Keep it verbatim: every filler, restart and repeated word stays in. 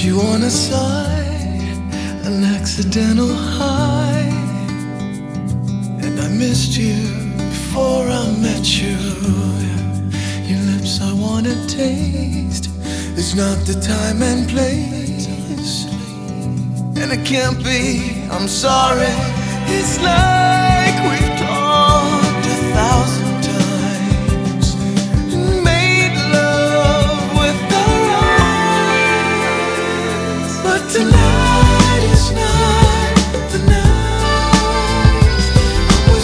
you on a side, an accidental high. And I missed you before I met you. Your lips I wanna taste. It's not the time and place, and it can't be, I'm sorry. It's love.